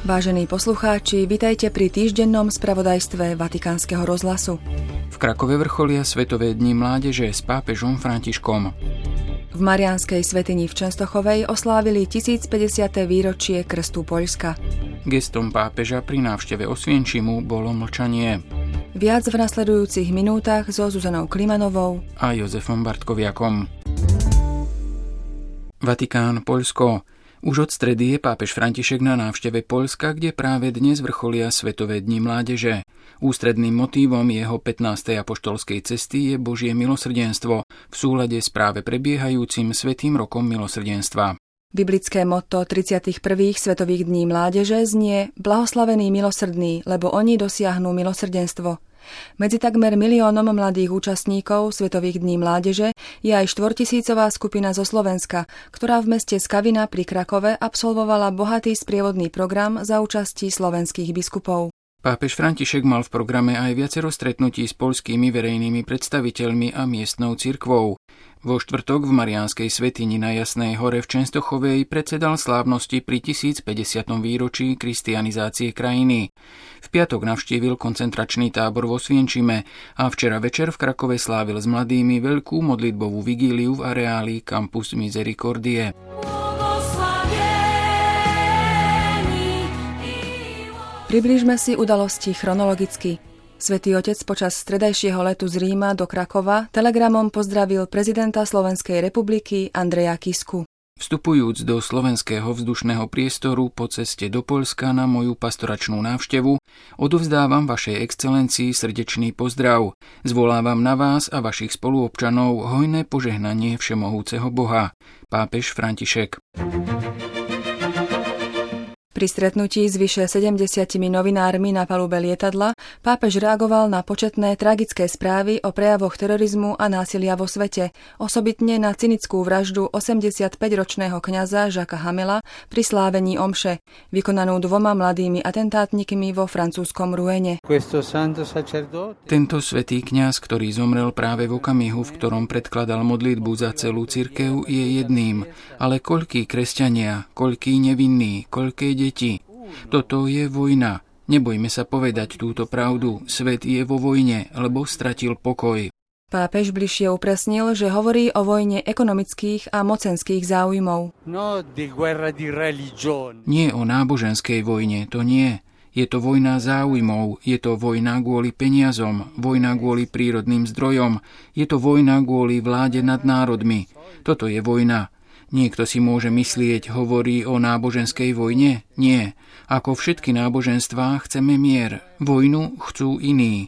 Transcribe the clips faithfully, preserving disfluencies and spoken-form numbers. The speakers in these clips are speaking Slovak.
Vážení poslucháči, vitajte pri týždennom spravodajstve Vatikánskeho rozhlasu. V Krakove vrcholia Svetové dni mládeže s pápežom Františkom. V Mariánskej svätyni v Čenstochovej oslávili tisícpäťdesiate výročie krstu Poľska. Gestom pápeža pri návšteve Osvienčimu bolo mlčanie. Viac v nasledujúcich minútach so Zuzanou Klimanovou a Jozefom Bartkoviakom. Vatikán, Poľsko. Už od stredy je pápež František na návšteve Poľska, kde práve dnes vrcholia Svetové dni mládeže. Ústredným motívom jeho pätnástej apoštolskej cesty je Božie milosrdenstvo v súlade s práve prebiehajúcim Svätým rokom milosrdenstva. Biblické motto tridsiatych prvých Svetových dní mládeže znie Blahoslavení milosrdní, lebo oni dosiahnu milosrdenstvo. Medzi takmer miliónom mladých účastníkov Svetových dní mládeže je aj štvortisícová skupina zo Slovenska, ktorá v meste Skavina pri Krakove absolvovala bohatý sprievodný program za účasti slovenských biskupov. Pápež František mal v programe aj viacero stretnutí s poľskými verejnými predstaviteľmi a miestnou cirkvou. Vo štvrtok v Mariánskej svätyni na Jasnej hore v Čenstochovej predsedal slávnosti pri tisícpäťdesiatom výročí kristianizácie krajiny. V piatok navštívil koncentračný tábor vo Osvienčime a včera večer v Krakove slávil s mladými veľkú modlitbovú vigíliu v areáli Campus Misericordie. Priblížme si udalosti chronologicky. Svätý Otec počas stredajšieho letu z Ríma do Krakova telegramom pozdravil prezidenta Slovenskej republiky Andreja Kisku. Vstupujúc do slovenského vzdušného priestoru po ceste do Poľska na moju pastoračnú návštevu, odovzdávam vašej excelencii srdečný pozdrav. Zvolávam na vás a vašich spoluobčanov hojné požehnanie všemohúceho Boha. Pápež František. Pri stretnutí s vyše sedemdesiatimi novinármi na palube lietadla pápež reagoval na početné tragické správy o prejavoch terorizmu a násilia vo svete, osobitne na cynickú vraždu osemdesiatpäťročného kňaza Jacquesa Hamela pri slávení omše, vykonanú dvoma mladými atentátnikmi vo francúzskom Rouene. Tento svätý kňaz, ktorý zomrel práve v okamihu, v ktorom predkladal modlitbu za celú cirkev, je jedným, ale koľkí kresťania, koľkí nevinní, koľké deti. Toto je vojna. Nebojme sa povedať túto pravdu. Svet je vo vojne, lebo stratil pokoj. Pápež bližšie upresnil, že hovorí o vojne ekonomických a mocenských záujmov. Nie o náboženskej vojne, to nie. Je to vojna záujmov, je to vojna kvôli peniazom, vojna kvôli prírodným zdrojom, je to vojna kvôli vláde nad národmi. Toto je vojna. Niekto si môže myslieť, hovorí o náboženskej vojne? Nie. Ako všetky náboženstvá chceme mier. Vojnu chcú iní.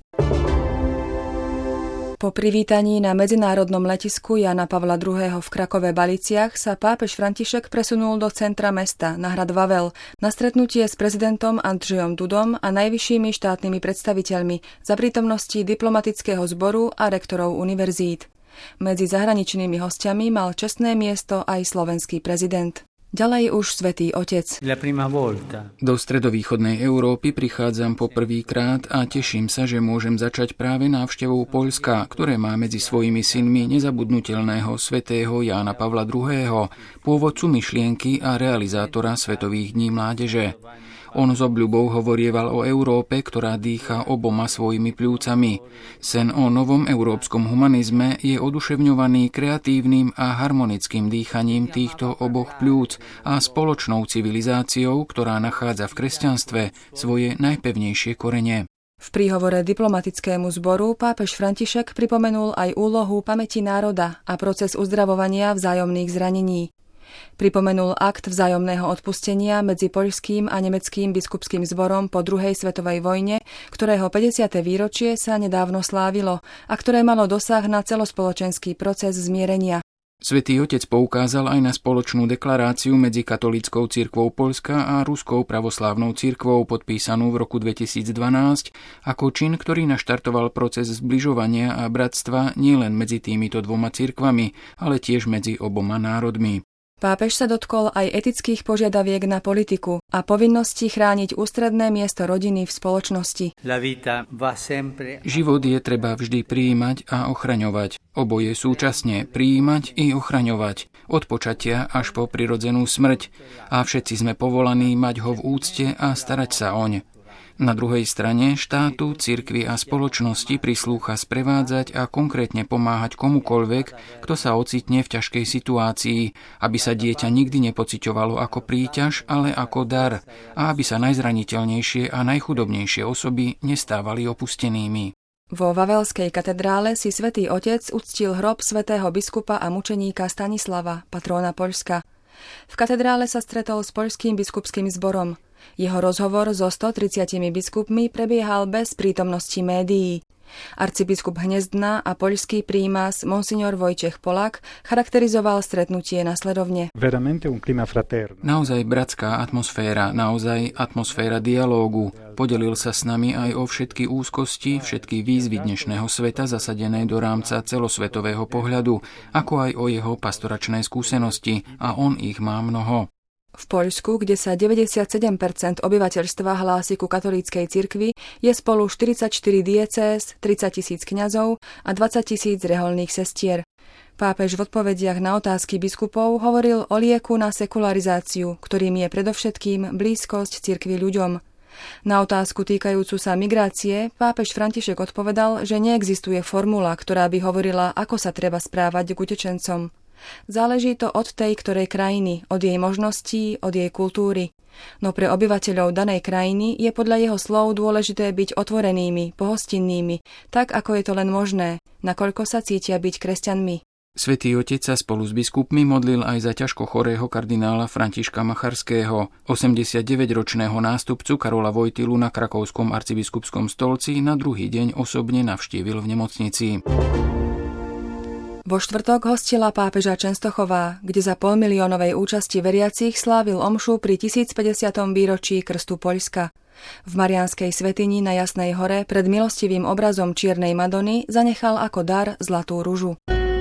Po privítaní na medzinárodnom letisku Jana Pavla druhého. v Krakove Baliciach sa pápež František presunul do centra mesta na hrad Vavel na stretnutie s prezidentom Andrzejom Dudom a najvyššími štátnymi predstaviteľmi za prítomnosti diplomatického zboru a rektorov univerzít. Medzi zahraničnými hostiami mal čestné miesto aj slovenský prezident. Ďalej už Svätý Otec. Do stredovýchodnej Európy prichádzam po prvýkrát a teším sa, že môžem začať práve návštevou Poľska, ktoré má medzi svojimi synmi nezabudnutelného svätého Jána Pavla druhého., pôvodcu myšlienky a realizátora Svetových dní mládeže. On s obľubou hovorieval o Európe, ktorá dýcha oboma svojimi pľúcami. Sen o novom európskom humanizme je oduševňovaný kreatívnym a harmonickým dýchaním týchto oboch pľúc a spoločnou civilizáciou, ktorá nachádza v kresťanstve svoje najpevnejšie korene. V príhovore diplomatickému zboru pápež František pripomenul aj úlohu pamäti národa a proces uzdravovania vzájomných zranení. Pripomenul akt vzájomného odpustenia medzi poľským a nemeckým biskupským zborom po druhej svetovej vojne, ktorého päťdesiate výročie sa nedávno slávilo a ktoré malo dosah na celospoločenský proces zmierenia. Svätý Otec poukázal aj na spoločnú deklaráciu medzi katolíckou cirkvou Poľska a ruskou pravoslávnou cirkvou podpísanú v roku dvetisícdvanásť ako čin, ktorý naštartoval proces zbližovania a bratstva nielen medzi týmito dvoma cirkvami, ale tiež medzi oboma národmi. Pápež sa dotkol aj etických požiadaviek na politiku a povinnosti chrániť ústredné miesto rodiny v spoločnosti. Život je treba vždy prijímať a ochraňovať. Oboje súčasne prijímať i ochraňovať. Od počatia až po prirodzenú smrť. A všetci sme povolaní mať ho v úcte a starať sa oň. Na druhej strane štátu, cirkvi a spoločnosti prislúcha sprevádzať a konkrétne pomáhať komukoľvek, kto sa ocitne v ťažkej situácii, aby sa dieťa nikdy nepociťovalo ako príťaž, ale ako dar a aby sa najzraniteľnejšie a najchudobnejšie osoby nestávali opustenými. Vo Vavelskej katedrále si Svätý Otec uctil hrob svätého biskupa a mučeníka Stanislava, patróna Poľska. V katedrále sa stretol s poľským biskupským zborom. Jeho rozhovor so stotridsiatimi biskupmi prebiehal bez prítomnosti médií. Arcibiskup Hniezdna a poľský prímas monsignor Vojtech Polák charakterizoval stretnutie nasledovne. Naozaj bratská atmosféra, naozaj atmosféra dialógu. Podelil sa s nami aj o všetky úzkosti, všetky výzvy dnešného sveta zasadené do rámca celosvetového pohľadu, ako aj o jeho pastoračné skúsenosti, a on ich má mnoho. V Poľsku, kde sa deväťdesiatsedem percent obyvateľstva hlási ku katolíckej cirkvi, je spolu štyridsaťštyri diecéz, tridsať tisíc kňazov a dvadsať tisíc reholných sestier. Pápež v odpovediach na otázky biskupov hovoril o lieku na sekularizáciu, ktorým je predovšetkým blízkosť cirkvi ľuďom. Na otázku týkajúcu sa migrácie pápež František odpovedal, že neexistuje formula, ktorá by hovorila, ako sa treba správať k utečencom. Záleží to od tej ktorej krajiny, od jej možností, od jej kultúry. No pre obyvateľov danej krajiny je podľa jeho slov dôležité byť otvorenými, pohostinnými, tak ako je to len možné, nakoľko sa cítia byť kresťanmi. Svätý Otec sa spolu s biskupmi modlil aj za ťažko chorého kardinála Františka Macharského. osemdesiatdeväťročného nástupcu Karola Vojtilu na krakovskom arcibiskupskom stolci na druhý deň osobne navštívil v nemocnici. Vo štvrtok hostila pápeža Čenstochová, kde za polmiliónovej účasti veriacich slávil omšu pri tisícpäťdesiatom výročí krstu Poľska. V Mariánskej svätyni na Jasnej hore pred milostivým obrazom Čiernej Madony zanechal ako dar zlatú ružu.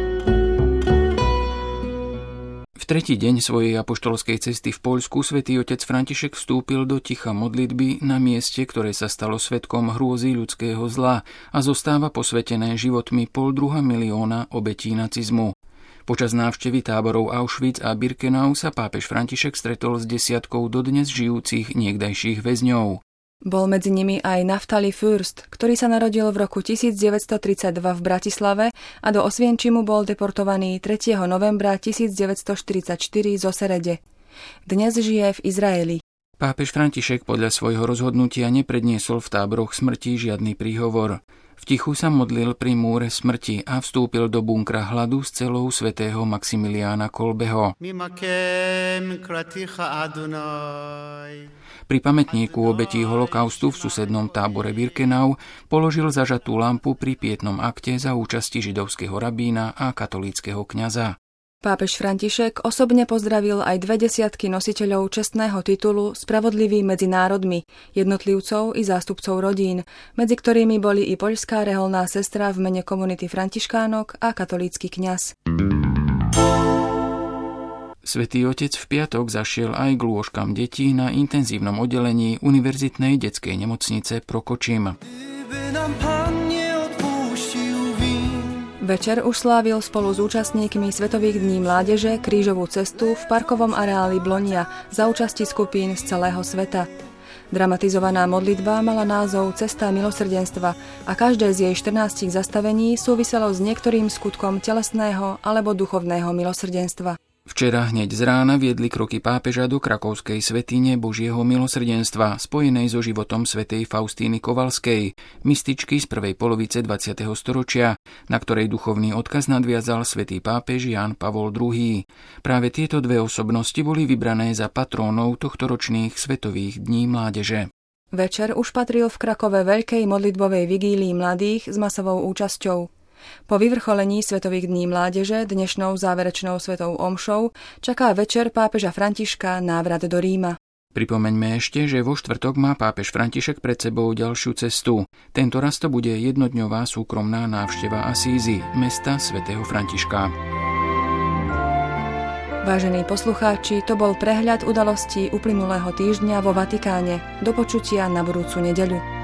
V tretí deň svojej apoštolskej cesty v Poľsku Svätý Otec František vstúpil do ticha modlitby na mieste, ktoré sa stalo svedkom hrôzy ľudského zla a zostáva posvetené životmi poldruha milióna obetí nacizmu. Počas návštevy táborov Auschwitz a Birkenau sa pápež František stretol s desiatkou dodnes žijúcich niekdajších väzňov. Bol medzi nimi aj Naftali Fürst, ktorý sa narodil v roku tisícdeväťstotridsaťdva v Bratislave a do Osvienčimu bol deportovaný tretieho novembra tisícdeväťstoštyridsaťštyri zo Serede. Dnes žije v Izraeli. Pápež František podľa svojho rozhodnutia nepredniesol v táboroch smrti žiadny príhovor. V tichu sa modlil pri múre smrti a vstúpil do bunkra hladu s celou svätého Maximiliána Kolbeho. Pri pamätníku obetí holokaustu v susednom tábore Birkenau položil zažatú lampu pri pietnom akte za účasti židovského rabína a katolíckeho kňaza. Pápež František osobne pozdravil aj dve desiatky nositeľov čestného titulu Spravodlivý medzi národmi, jednotlivcov i zástupcov rodín, medzi ktorými boli i poľská reholná sestra v mene komunity františkánok a katolícky kňaz. Svätý Otec v piatok zašiel aj k lôžkam detí na intenzívnom oddelení Univerzitnej detskej nemocnice Prokočim. Večer už slávil spolu s účastníkmi Svetových dní mládeže krížovú cestu v parkovom areáli Blonia za účasti skupín z celého sveta. Dramatizovaná modlitba mala názov Cesta milosrdenstva a každé z jej štrnástich zastavení súviselo s niektorým skutkom telesného alebo duchovného milosrdenstva. Včera hneď z rána viedli kroky pápeža do krakovskej svätyne Božieho milosrdenstva, spojenej so životom svätej Faustíny Kovalskej, mystičky z prvej polovice dvadsiateho storočia, na ktorej duchovný odkaz nadviazal svätý pápež Ján Pavol druhý. Práve tieto dve osobnosti boli vybrané za patrónov tohtoročných Svetových dní mládeže. Večer už patril v Krakove veľkej modlitbovej vigílii mladých s masovou účasťou. Po vyvrcholení Svetových dní mládeže dnešnou záverečnou svetou omšou čaká večer pápeža Františka návrat do Ríma. Pripomeňme ešte, že vo štvrtok má pápež František pred sebou ďalšiu cestu. Tento raz to bude jednodňová súkromná návšteva Asízy, mesta svätého Františka. Vážení poslucháči, to bol prehľad udalostí uplynulého týždňa vo Vatikáne. Do počutia na budúcu nedeľu.